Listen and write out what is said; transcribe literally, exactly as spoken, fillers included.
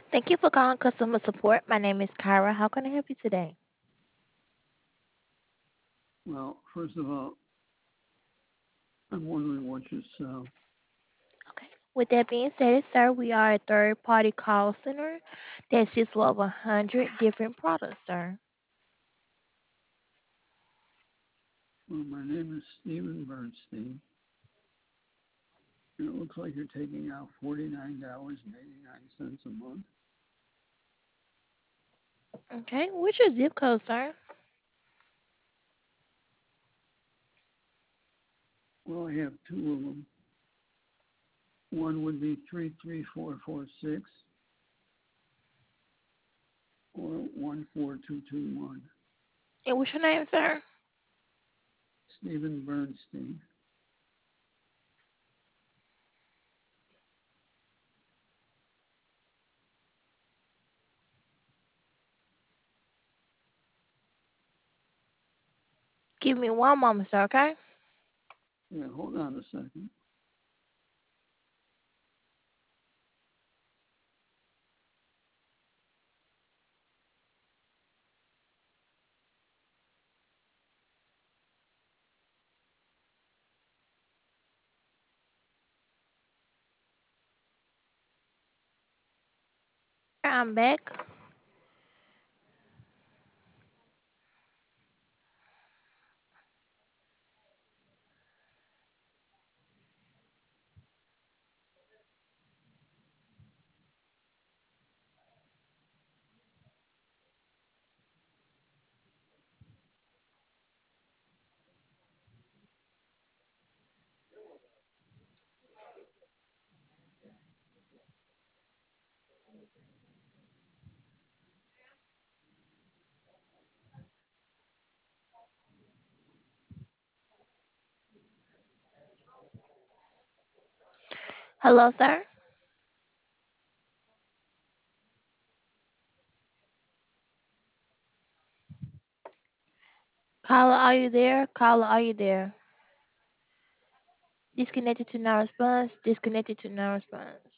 Thank you for calling customer support. My name is Kyra. How can I help you today? Well, first of all, I'm wondering what you sell. Okay. With that being said, sir, we are a third party call center that assists with over one hundred different products, sir. Well, my name is Stephen Bernstein, and it looks like you're taking out forty-nine dollars and eighty-nine cents a month. Okay. What's your zip code, sir? Well, I have two of them. One would be three three four four six or one four two two one. And what's your name, sir? Stephen Bernstein. Give me one moment, sir, okay? Yeah, hold on a second. I'm back. Hello, sir. Caller, are you there? Caller, are you there? Disconnected to no response. Disconnected to no response.